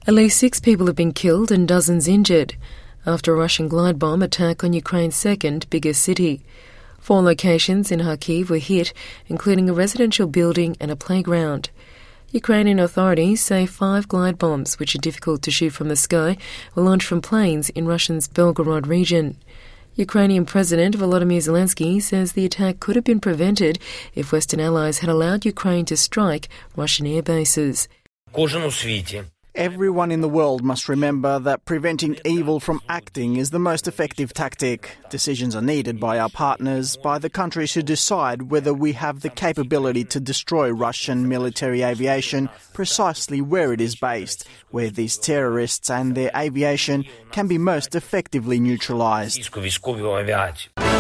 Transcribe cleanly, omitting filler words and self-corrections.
At least 6 people have been killed and dozens injured after a Russian glide bomb attack on Ukraine's second biggest city. 4 locations in Kharkiv were hit, including a residential building and a playground. Ukrainian authorities say 5 glide bombs, which are difficult to shoot from the sky, were launched from planes in Russia's Belgorod region. Ukrainian President Volodymyr Zelensky says the attack could have been prevented if Western allies had allowed Ukraine to strike Russian air bases. Everyone in the world must remember that preventing evil from acting is the most effective tactic. Decisions are needed by our partners, by the countries who decide whether we have the capability to destroy Russian military aviation precisely where it is based, where these terrorists and their aviation can be most effectively neutralised.